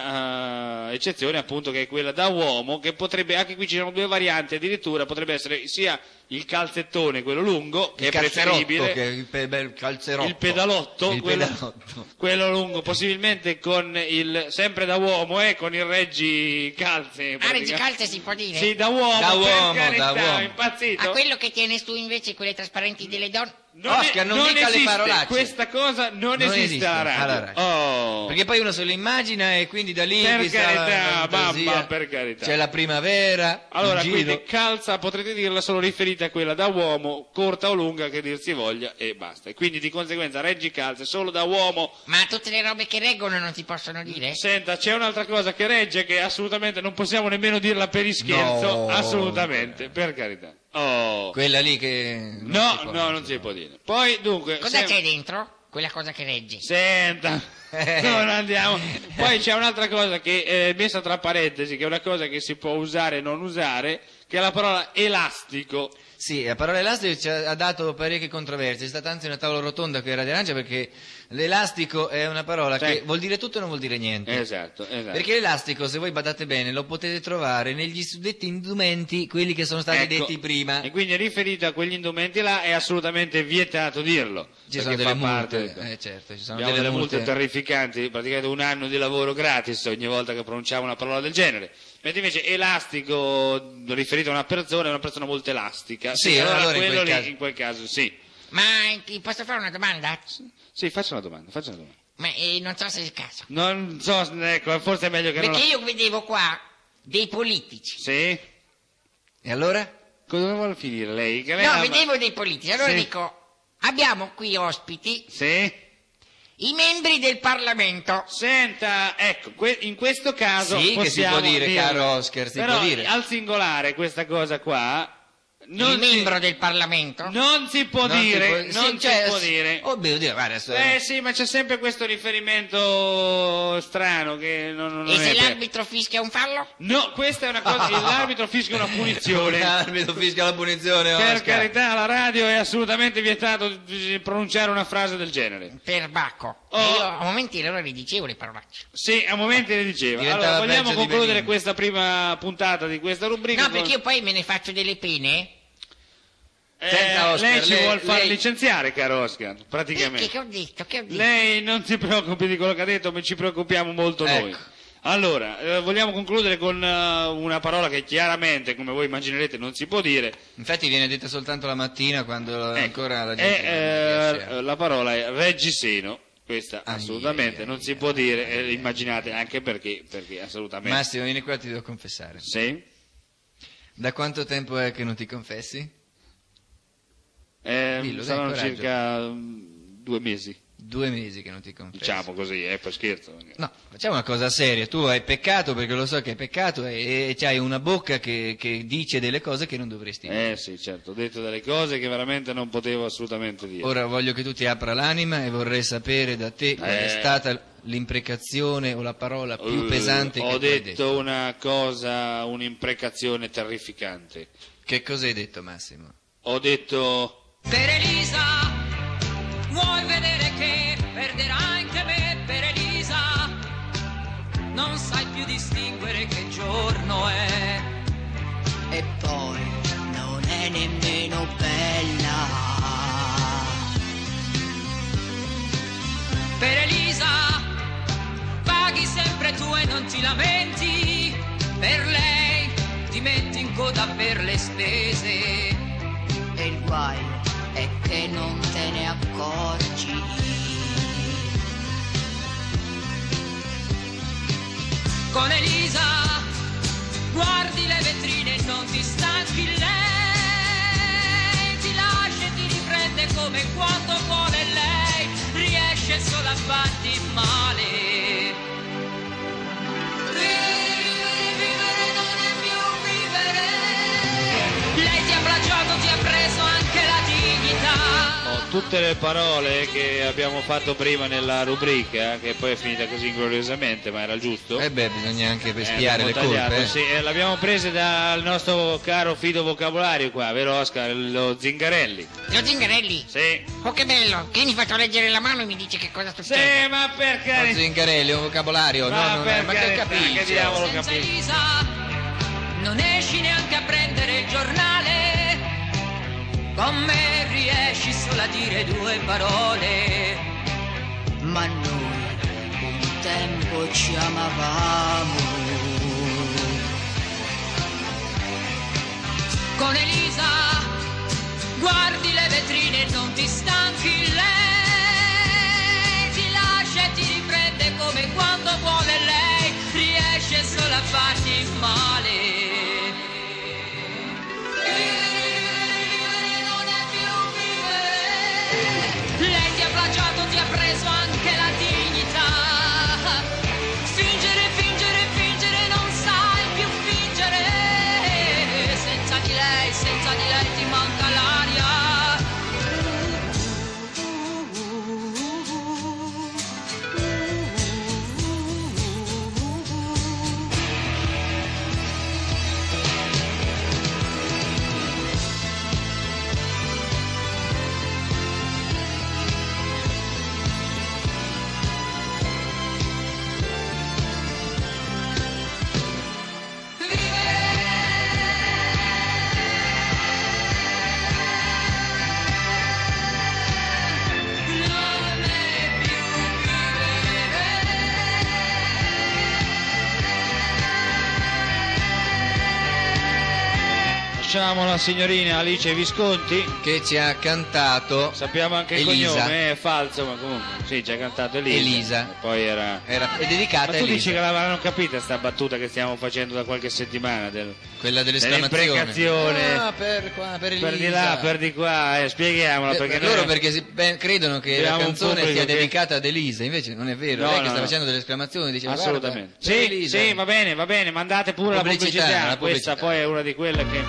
una eccezione appunto che è quella da uomo, che potrebbe, anche qui ci sono due varianti addirittura, potrebbe essere sia il calzettone, quello lungo, che è preferibile, il calzerotto, il pedalotto, quello lungo, possibilmente con sempre da uomo, con il reggi calze. Reggi calze si può dire? Sì, da uomo, per carità, impazzito. A quello che tiene su invece quelle trasparenti delle donne? Oscar, non dica le parolacce. Questa cosa non esiste alla radio. Perché poi uno se lo immagina e quindi da lì per carità, mamma, per carità. C'è la primavera. Allora, quindi calza potrete dirla solo riferita a quella da uomo, corta o lunga che dir si voglia, e basta. E quindi di conseguenza reggi calze solo da uomo. Ma tutte le robe che reggono non si possono dire? Senta, c'è un'altra cosa che regge che assolutamente non possiamo nemmeno dirla per ischerzo, assolutamente, per carità. Quella lì che... non si può dire. Poi, dunque... Cosa c'è dentro? Quella cosa che regge. Senta, non andiamo. Poi c'è un'altra cosa che è messa tra parentesi, che è una cosa che si può usare e non usare, che è la parola elastico. Sì, la parola elastico ci ha dato parecchie controversie, è stata anzi una tavola rotonda qui a Radio Arancia perché l'elastico è una parola che vuol dire tutto e non vuol dire niente. Esatto. Perché l'elastico, se voi badate bene, lo potete trovare negli suddetti indumenti, quelli che sono stati detti prima. E quindi riferito a quegli indumenti là è assolutamente vietato dirlo. Ci sono delle multe, certo, ci sono delle multe terrificanti, praticamente 1 anno di lavoro gratis ogni volta che pronunciamo una parola del genere. Mentre invece elastico riferito a una persona è una persona molto elastica. Sì, allora quello lì in quel caso sì. Ma posso fare una domanda? Sì, faccia una domanda. Ma non so se è il caso. Non so, ecco, forse è meglio che perché io vedevo qua dei politici. Sì. E allora? Cosa vuole finire lei? Vedevo dei politici, allora dico, abbiamo qui ospiti. Sì. I membri del Parlamento. Senta, ecco, in questo caso Sì, che si può dire, caro Oscar, si però può dire. al singolare questa cosa qua Il membro del Parlamento? non si può dire, non si può dire. Oh mio Dio, guarda, Sì, ma c'è sempre questo riferimento strano che non E se è l'arbitro fischia un fallo? No, questa è una cosa, l'arbitro fischia una punizione. L'arbitro fischia la punizione, Per Oscar. carità, alla radio è assolutamente vietato pronunciare una frase del genere. Per Bacco. Oh. E io a momenti allora le dicevo le parolacce. Sì, a momenti le diceva. Diventava Allora, vogliamo peggio di concludere Benigni. questa prima puntata di questa rubrica? No, perché io poi me ne faccio delle pene. Senta, Oscar, lei ci vuol far lei- licenziare, caro Oscar, praticamente. Che ho detto? Che ho detto? Lei non si preoccupi di quello che ha detto, ma ci preoccupiamo molto Ecco. noi. Allora, vogliamo concludere con una parola che chiaramente, come voi immaginerete, non si può dire. Infatti viene detta soltanto la mattina quando Ecco. ancora la gente non riesce a- La parola è reggiseno. Questa Ai, assolutamente ai, non ai, si può dire, immaginate anche perché assolutamente. Massimo, vieni qua, ti devo confessare. Sì? Da quanto tempo è che non ti confessi? Dillo, dai, Saranno coraggio. circa 2 mesi, 2 mesi che non ti confessi. diciamo così, per scherzo. No, facciamo una cosa seria. Tu hai peccato perché lo so che hai peccato e c'hai una bocca che dice delle cose che non dovresti dire. Sì, certo, ho detto delle cose che veramente non potevo assolutamente dire. Ora voglio che tu ti apra l'anima e vorrei sapere da te qual è stata l'imprecazione o la parola più pesante che Ho tu hai detto una cosa, un'imprecazione terrificante. Che cosa hai detto, Massimo? Ho detto... Per Elisa, vuoi vedere che perderà anche me? Per Elisa, non sai più distinguere che giorno è. E poi non è nemmeno bella. Per Elisa, paghi sempre tu e non ti lamenti. Per lei ti metti in coda per le spese. E il guaio è che non te ne accorgi. Con Elisa, guardi le vetrine e non ti stanchi. Lei ti lascia e ti riprende come quando vuole lei. Riesce solo a farti male. Vivere non è più vivere. Lei ti ha plagiato, ti ha preso anche la dignità. Tutte le parole che abbiamo fatto prima nella rubrica, che poi è finita così ingloriosamente, ma era giusto? Bisogna anche spiare le abbiamo tagliato, colpe. sì, l'abbiamo prese dal nostro caro fido vocabolario qua, vero Oscar? Lo Zingarelli. Lo Zingarelli? Sì. Oh, che bello, che mi faccio leggere la mano e mi dice che cosa succede. Sì, ma per carità. Zingarelli, un vocabolario, Ma no, per ma che carità, capisci? che diavolo Senza capisci? Elisa non esci neanche a prendere il giornale. Con me riesci solo a dire 2 parole. Ma noi un tempo ci amavamo. Con Elisa guardi le vetrine e non ti stanchi. Lei ti lascia e ti riprende come quando vuole lei. Riesce solo a farti male. Lei ti ha plagiato, ti ha preso anche la dignità. Fingere, fingere, fingere, non sai più fingere. Senza di lei ti manca l'aria. conosciamo la signorina Alice Visconti, che ci ha cantato. Sappiamo anche Elisa. il cognome, è falso, ma comunque sì, ci ha cantato Elisa. E poi era È dedicata Ma a tu Elisa. dici che l'avranno capita sta battuta che stiamo facendo da qualche settimana quella dell'esclamazione. dell'imprecazione. Ah, per qua, per Elisa. Per di là, per di qua, spieghiamola perché loro noi- perché credono che la abbiamo un canzone pubblico sia che- dedicata ad Elisa, invece non è vero, No, lei che no, sta no. facendo delle esclamazioni diceva Assolutamente. guarda, per Sì, Elisa. sì, va bene, mandate pure Pubblicità, la la pubblicità. pubblicità. Questa poi è una di quelle che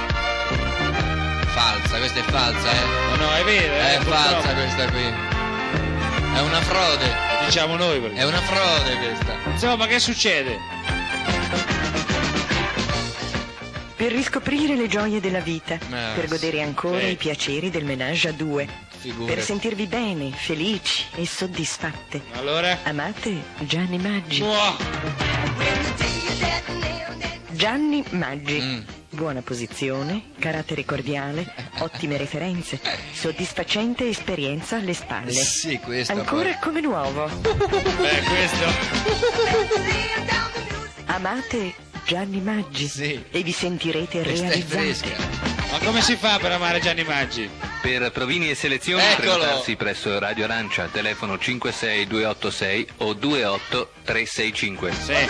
Falsa, questa è falsa, No, è vero, è falsa purtroppo. questa qui. È una frode. Diciamo noi perché. È una frode questa. Insomma, che succede? Per riscoprire le gioie della vita, per godere ancora sì. i piaceri del ménage a due, Figurati. per sentirvi bene, felici e soddisfatte. Allora? Amate Gianni Maggi. Gianni Maggi. Buona posizione, carattere cordiale, ottime referenze, soddisfacente esperienza alle spalle. Sì, questo. Ancora come nuovo. Questo. Amate Gianni Maggi e vi sentirete Questa è realizzati. fresca. Ma come si fa per amare Gianni Maggi? Per provini e selezioni Eccolo. prenotarsi presso Radio Arancia, telefono 56286 o 28365.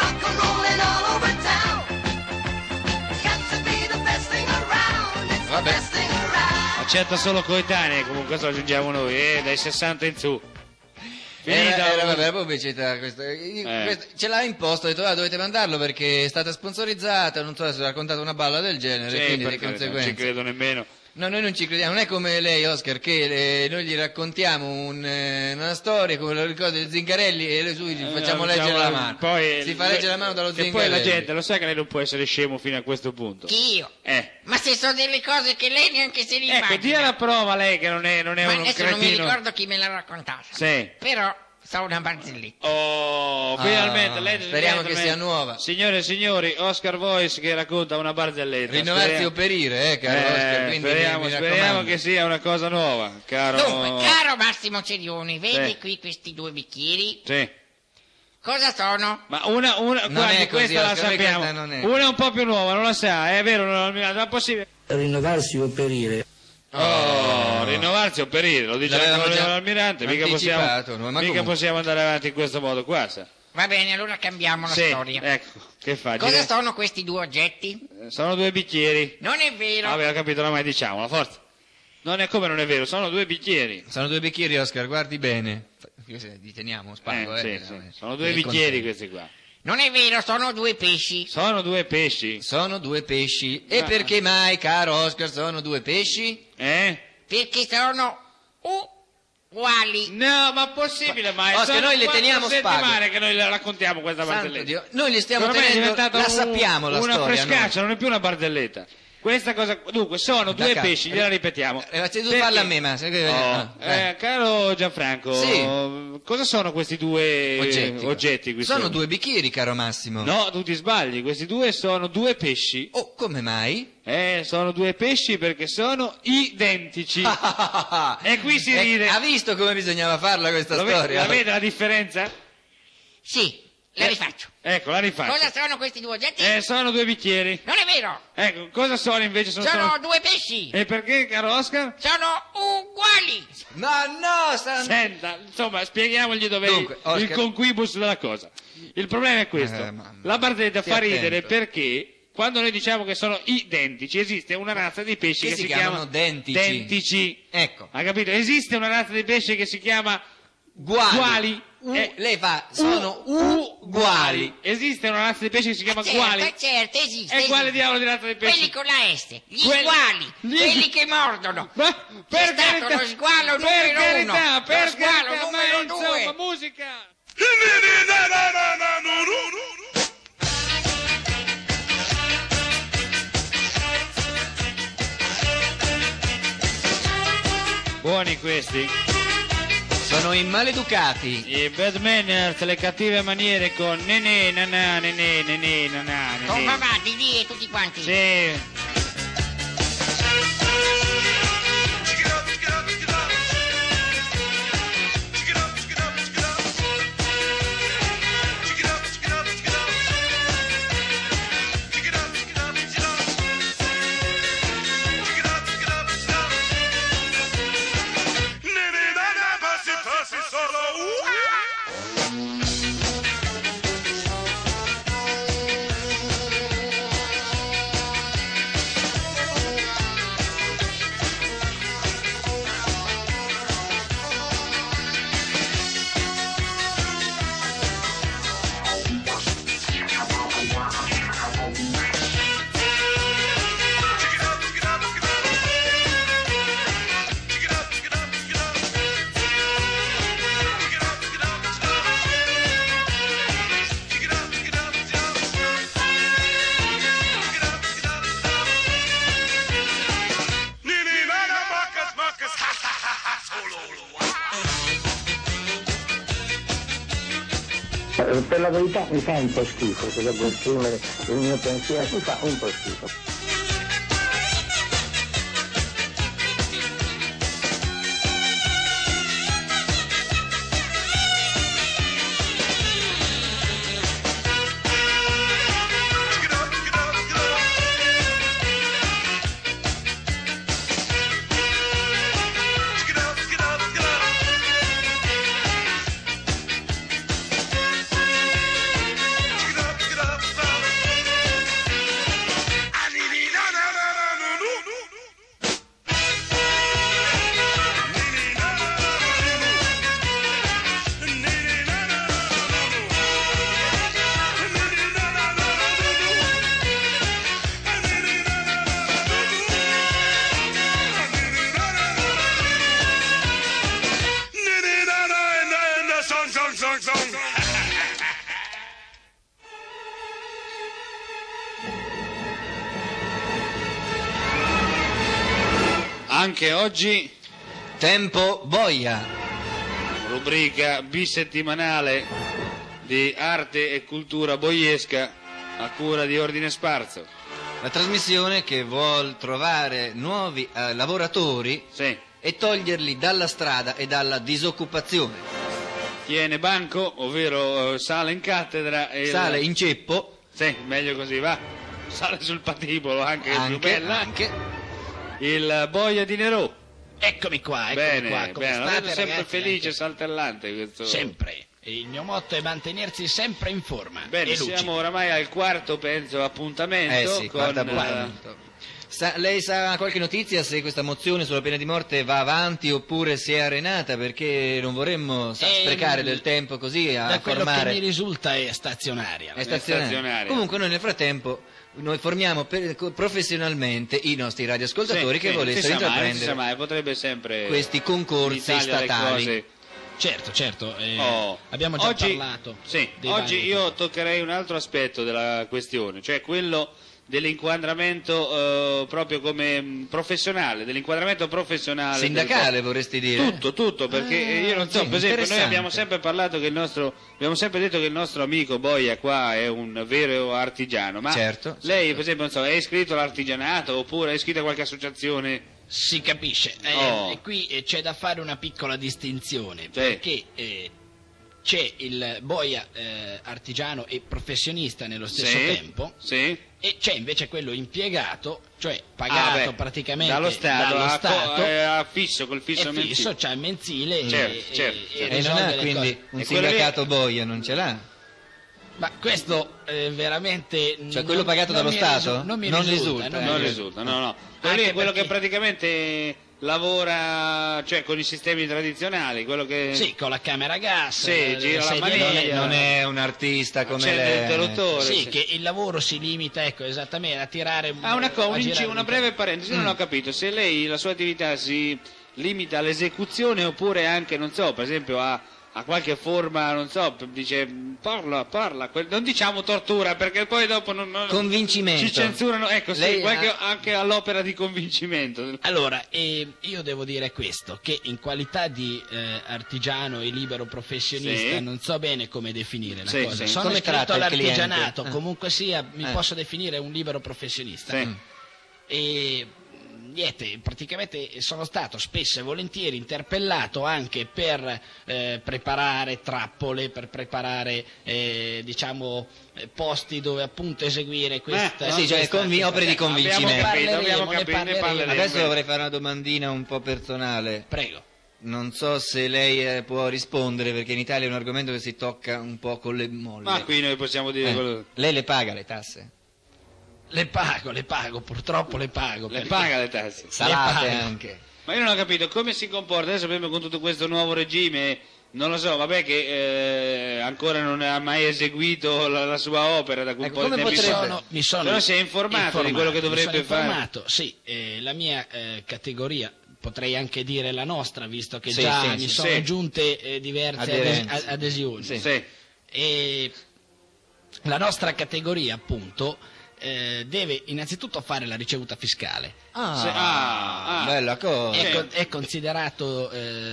Vabbè. Accetta solo coetanei, comunque questo lo aggiungiamo noi, dai 60 in su. Finita. Era vabbè, la pubblicità questa. Ce l'ha imposto, ha detto dovete mandarlo perché è stata sponsorizzata, non so se ha raccontato una balla del genere, Sì, quindi di perfetto, conseguenza. non ci credo nemmeno. No, noi non ci crediamo, non è come lei Oscar che noi gli raccontiamo una storia come lo ricordo di Zingarelli e noi gli facciamo leggere la mano. Poi, si fa leggere la mano dallo che Zingarelli. poi la gente lo sa che lei non può essere scemo fino a questo punto. Chi io? Ma se sono delle cose che lei neanche se le Ecco, immagina. dia la prova lei che non è Ma uno adesso cretino. non mi ricordo chi me l'ha raccontata. Sì. Però sono una barzelletta. Oh, finalmente, ladies and speriamo che gentlemen, sia nuova. Signore e signori, Oscar Voice che racconta una barzelletta. Rinnovarsi o perire, caro Oscar, quindi speriamo, mi speriamo raccomando. che sia una cosa nuova, caro. Dunque, caro Massimo Cerioni, vedi Sì. qui questi due bicchieri? Sì. Cosa sono? Ma una Non guardi, è così, questa la Oscar, sappiamo. questa non è. Una è un po' più nuova, non la sa, è vero, non è possibile. Rinnovarsi o perire. Rinnovarsi o perire, lo dice L'avevamo anche già l'almirante, mica anticipato, possiamo, ma mica comunque. possiamo andare avanti in questo modo qua, sa. Va bene, allora cambiamo la Sì, storia. ecco, che fa? Cosa Dire- sono questi due oggetti? Sono due bicchieri. Non è vero. Vabbè, ho capito, ormai diciamolo, forza. Non è come non è vero, sono due bicchieri. Sono due bicchieri, Oscar, guardi bene. Li teniamo, spago, Sì, sì. Sono due bicchieri questi qua. Non è vero, sono due pesci. Sono due pesci. Sono due pesci. E Ah. perché mai, caro Oscar, sono due pesci? Perché sono uguali. No, ma possibile mai? Oscar, Sono noi le 4 teniamo spago. settimane che noi le raccontiamo questa Santo barzelletta. Dio, noi li stiamo Ormai è tenendo, diventata la sappiamo la una storia. frescaccia, non è più una barzelletta. Questa cosa, dunque, sono due D'accordo. pesci, gliela ripetiamo. Se tu Perché- parla a me, ma sai che... caro Gianfranco, Sì. cosa sono questi due oggetti qui? Sono due bicchieri, caro Massimo. No, tu ti sbagli, questi due sono due pesci. Oh, come mai? Sono due pesci perché sono identici. E qui si ride. Ha visto come bisognava farla questa La storia? vede la differenza? Sì, la rifaccio. Ecco, la rifaccio. Cosa sono questi due oggetti? Sono due bicchieri. Non è vero. Ecco, cosa sono invece? Sono due pesci. E perché, caro Oscar? Sono uguali. Ma no, Senta, insomma, spieghiamogli dov'è Dunque, Oscar- il conquibus della cosa. Il problema è questo. La barzelletta stia fa ridere attento. perché quando noi diciamo che sono identici, esiste una razza di pesci che si chiama chiamano dentici. dentici. Ecco. Ha capito? Esiste una razza di pesci che si chiama Guali. guali. Lei fa, sono uguali. Esiste una razza di pesci che si chiama guali. Certo, esiste. E quale esiste. diavolo di razza di pesci? Quelli con la S, gli Quelli- squali, gli- quelli che mordono. Ma C'è stato lo squalo per numero carità, uno, per lo squalo carità, numero ma due. insomma, musica. Buoni questi. Sono i maleducati. I bad manners, le cattive maniere con nenè, nanà, nenè, nenè, nanà, nenè. Con mamma, Didi e tutti quanti. Sì. per la verità mi fa un po' schifo, se devo esprimere il mio pensiero, mi fa un po' schifo. Anche oggi Tempo Boia, rubrica bisettimanale di arte e cultura boiesca a cura di Ordine Sparso. la trasmissione che vuol trovare nuovi lavoratori e toglierli dalla strada e dalla disoccupazione. Tiene banco, ovvero sale in cattedra e sale in ceppo. Sì, meglio così, va. Sale sul patibolo, anche più bella. Anche. Il Boia di Nerò. Eccomi qua, bene, come bene, state, sempre ragazzi? felice, saltellante questo. Sempre. Il mio motto è mantenersi sempre in forma. Bene, e lucidi. siamo oramai al quarto, penso, appuntamento. Sì, con quarto appuntamento. Lei sa qualche notizia se questa mozione sulla pena di morte va avanti oppure si è arenata? Perché non vorremmo sprecare del tempo così a da quello formare. che mi risulta è stazionaria. È stazionaria. Comunque noi nel frattempo formiamo professionalmente i nostri radioascoltatori che volessero intraprendere mai, potrebbe sempre questi concorsi statali. Certo, abbiamo già parlato. Sì, oggi io toccherei un altro aspetto della questione, cioè quello dell'inquadramento proprio come professionale, dell'inquadramento professionale. Sindacale vorresti dire? Tutto, perché io non so, per esempio noi abbiamo sempre parlato che abbiamo sempre detto che il nostro amico Boia qua è un vero artigiano, ma lei per esempio non so, è iscritto all'artigianato oppure è iscritto a qualche associazione? Si capisce, e qui c'è da fare una piccola distinzione, perché c'è il boia artigiano e professionista nello stesso tempo, e c'è invece quello impiegato, cioè pagato praticamente dallo Stato, a fisso, col fisso mensile. Fisso, c'ha il mensile e non ha quindi un sindacato boia, non ce l'ha? Ma questo veramente... Cioè quello pagato dallo Stato? Non risulta. Quello che praticamente lavora, cioè con i sistemi tradizionali, quello che... Sì, con la camera a gas, gira la maniglia. Non è un artista come l'interruttore. Sì, che il lavoro si limita, esattamente, a tirare... una breve parentesi, non ho capito, se lei, la sua attività si limita all'esecuzione oppure anche, non so, per esempio a qualche forma, non so, dice parla, non diciamo tortura perché poi dopo convincimento. Ci censurano, anche all'opera di convincimento. Allora, io devo dire questo, che in qualità di artigiano e libero professionista non so bene come definire la cosa. Sono iscritto all'artigianato, comunque sia, mi posso definire un libero professionista. E niente, praticamente sono stato spesso e volentieri interpellato anche per preparare trappole, per preparare posti dove appunto eseguire questa opere di convincimento. Ne parleremo. Adesso dovrei fare una domandina un po' personale. Prego. Non so se lei può rispondere perché in Italia è un argomento che si tocca un po' con le molle. Ma qui noi possiamo dire quello... Lei le paga le tasse? Le pago, purtroppo le pago. Le paga le tasse? Salate anche. Ma io non ho capito come si comporta adesso per esempio con tutto questo nuovo regime, non lo so, vabbè che ancora non ha mai eseguito la sua opera da un po' di tempo. Però si è informato di quello che dovrebbe fare. Sì, la mia categoria, potrei anche dire la nostra, visto che già mi sono giunte diverse adesioni. E la nostra categoria appunto deve innanzitutto fare la ricevuta fiscale. Bella cosa. È considerato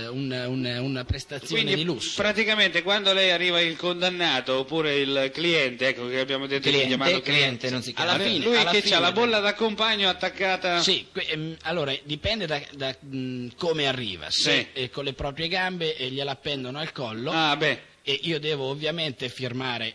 una prestazione Quindi, di lusso. praticamente quando lei arriva il condannato oppure il cliente, ecco che abbiamo detto che chiamato cliente non si chiama. Alla fine, lui alla che fine c'ha la bolla d'accompagno attaccata. Sì, allora dipende da come arriva. Se con le proprie gambe gliela appendono al collo, e io devo ovviamente firmare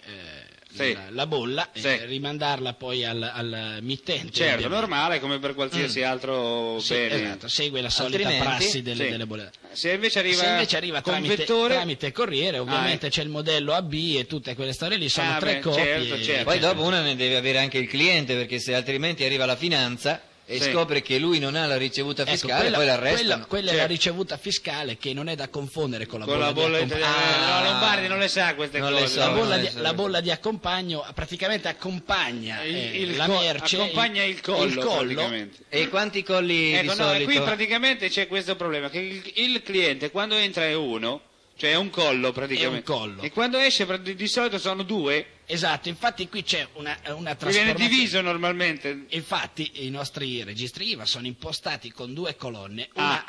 la bolla e rimandarla poi al mittente. Certo, ovviamente. Normale come per qualsiasi altro bene. Esatto, segue la solita prassi delle bolle. Se invece arriva tramite corriere, ovviamente c'è il modello AB e tutte quelle storie lì, sono 3 copie. Certo. Poi dopo una ne deve avere anche il cliente, perché se altrimenti arriva la finanza e scopre che lui non ha la ricevuta fiscale, poi l'arrestano. Quella è la ricevuta fiscale, che non è da confondere con la bolla italiana. Lombardi non le sa queste cose. La bolla di accompagno praticamente accompagna la merce, accompagna il collo. E quanti colli di solito? Qui praticamente c'è questo problema, che il cliente quando entra è uno, cioè è un collo praticamente. È un collo. E quando esce di solito sono 2. Esatto, infatti qui c'è una trasformazione. Viene diviso normalmente. Infatti i nostri registri IVA sono impostati con 2 colonne, una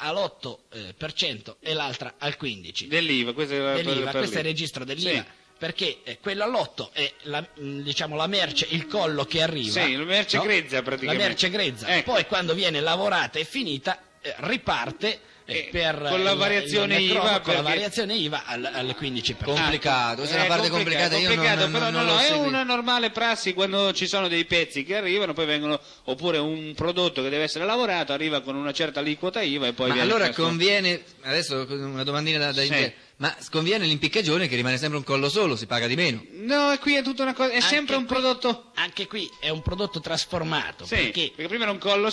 all'8% e l'altra al 15%. Dell'IVA, questo è il registro dell'IVA. Perché quello all'8 è la merce, il collo che arriva. Sì, la merce grezza praticamente. La merce grezza. Ecco. Poi quando viene lavorata e finita riparte con la variazione IVA, con la variazione IVA al 15%. Complicato, questa è una parte complicata, io non è una normale prassi quando ci sono dei pezzi che arrivano, poi vengono, oppure un prodotto che deve essere lavorato arriva con una certa aliquota IVA e poi viene allora conviene, adesso una domandina da ma conviene l'impiccagione, che rimane sempre un collo solo, si paga di meno. No, qui è tutta una cosa, è sempre un prodotto. Anche qui è un prodotto trasformato, perché prima era un collo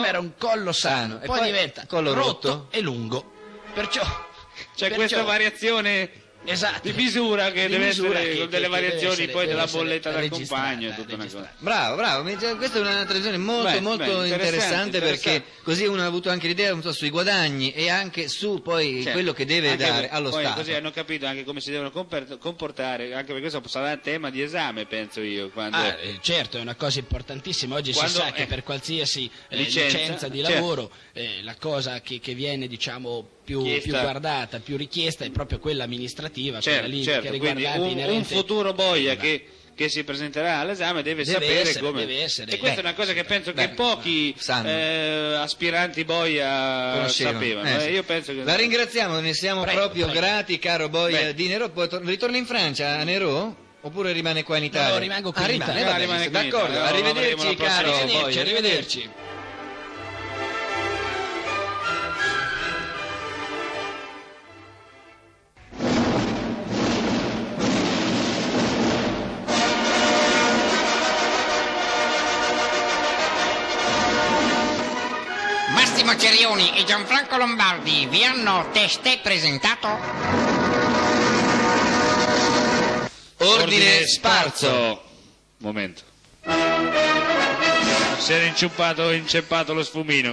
sano. Poi diventa collo rotto e lungo. Perciò questa variazione di misura che deve essere con delle variazioni poi della bolletta d'accompagno, tutta una cosa. Bravo, questa è una tradizione molto interessante, perché così uno ha avuto anche l'idea sui guadagni e anche su poi quello che deve dare allo Stato. Così hanno capito anche come si devono comportare, anche perché questo sarà tema di esame, penso io. Certo, è una cosa importantissima. Oggi si sa che per qualsiasi licenza di lavoro la cosa che viene più guardata, più richiesta è proprio quella amministrativa, quella lì che riguarda un futuro boia che si presenterà all'esame deve sapere come. E questa è una cosa che penso che pochi aspiranti boia sapevano. Io penso che... La ringraziamo, ne siamo proprio grati, caro boia di Nero. Poi ritorna in Francia a Nero? Oppure rimane qua in Italia? No, rimango qui in Italia. Rimane d'accordo, arrivederci caro boia. Arrivederci. Massimo Cerioni e Gianfranco Lombardi vi hanno testé presentato Ordine Sparso. Momento. Si era inceppato lo sfumino.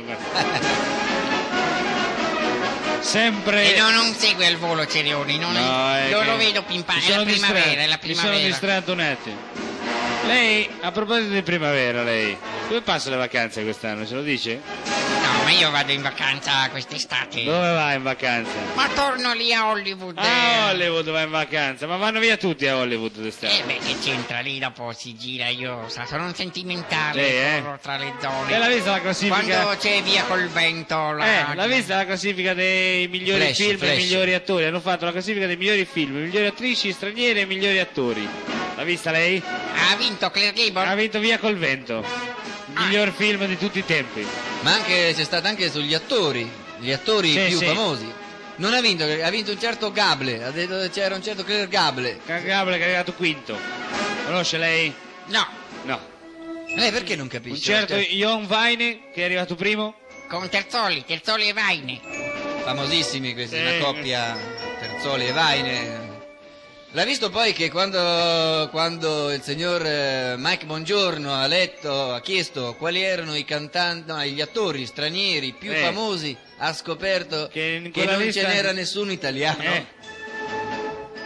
Sempre. E non segue al volo Cerioni, lo vedo pimpare, è la primavera. Mi sono distratto un attimo. Lei, a proposito di primavera, dove passa le vacanze quest'anno, ce lo dice? No, ma io vado in vacanza quest'estate. Dove vai in vacanza? Ma torno lì a Hollywood. A Hollywood vai in vacanza, ma vanno via tutti a Hollywood d'estate. Che c'entra lì, dopo si gira, io sono un sentimentale, corro tra le zone. E l'ha vista la classifica? Quando c'è Via col vento. L'ha vista la classifica dei migliori film e migliori attori? Hanno fatto la classifica dei migliori film, migliori attrici straniere e migliori attori. L'ha vista lei? Ha vinto Claire Gable? Ha vinto Via col vento, miglior film di tutti i tempi. Ma c'è stato anche sugli attori, gli attori più famosi. Non ha vinto, ha vinto un certo Gable, ha detto c'era un certo Claire Gable. Gable che è arrivato quinto. Conosce lei? No. Lei perché non capisce? Un certo Jon Vine che è arrivato primo. Con Terzoli e Vaine. Famosissimi questi, una coppia, Terzoli e Vaine. L'ha visto poi che quando il signor Mike Bongiorno ha chiesto quali erano i cantanti, gli attori stranieri più famosi, ha scoperto che non ce n'era nessuno italiano.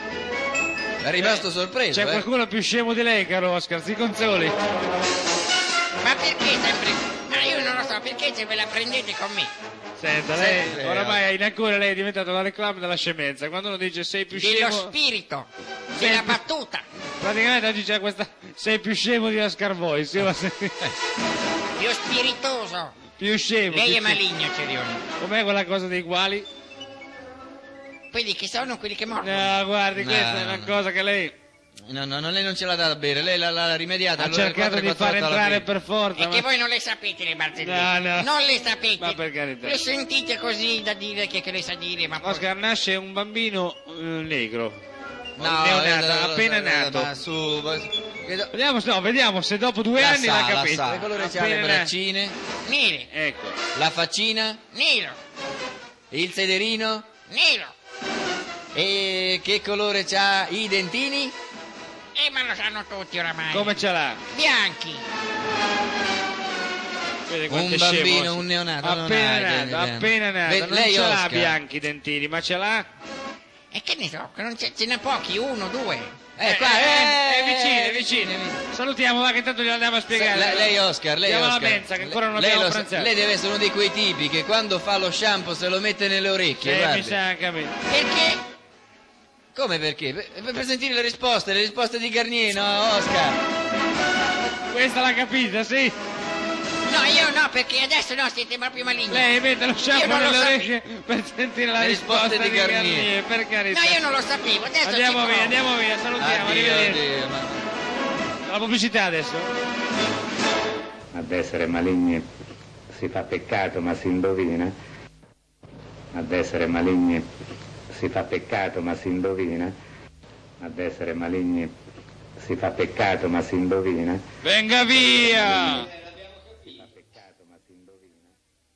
È rimasto sorpreso. C'è qualcuno più scemo di lei, caro Oscar, si consoli. perché sempre... No, io non lo so, perché se ve la prendete con me? Senta, lei oramai in ancora lei è diventato la reclama della scemenza. Quando uno dice sei più scemo... Dello spirito, della battuta. Praticamente oggi c'è questa... Sei più scemo di Oscar Voice. Più spiritoso. Più scemo. Lei più è maligno, Cerioni. Com'è quella cosa dei quali? Quelli che sono quelli che mordono. No, guardi, questa è una cosa che lei... No, lei non ce l'ha data a bere, lei l'ha rimediata. Ha cercato di far entrare per forza. E che voi non le sapete le barzellette. No. Non le sapete. Ma per carità. Le sentite così da dire che le sa dire, ma... Oscar, nasce un bambino negro. No, neonato, appena nato. Ma su... Vediamo se dopo 2 anni la capisce. Che colore c'ha le braccine? Nere. Ecco. La faccina? Nero. Il sederino? Nero. E che colore c'ha i dentini? Ma lo sanno tutti oramai. Come ce l'ha? Bianchi. Un bambino, un neonato. Appena nato. Non lei ce l'ha Oscar. bianchi i dentini, ma ce l'ha? E che ne so, che non ce n'è pochi, 1, 2. Vicini. Salutiamo, va che intanto glielo andiamo a spiegare. Lei Oscar, Andiamo alla mensa che ancora non abbiamo pranzato. Lei deve essere uno di quei tipi che quando fa lo shampoo se lo mette nelle orecchie, guardi. Mi sa anche a me. Perché? Come perché? Per sentire le risposte di Garnier, no, Oscar? Questa l'ha capita, sì? No, io no, perché adesso no, siete proprio maligni. Lei mette lo shampoo nelle orecchie per sentire la risposta di Garnier, per carità. No, io non lo sapevo, adesso andiamo via, salutiamo, arrivederci. La pubblicità adesso. Ad essere maligni si fa peccato ma si indovina. Ad essere maligni si fa peccato ma si indovina. Ad essere maligni si fa peccato ma si indovina. Venga via!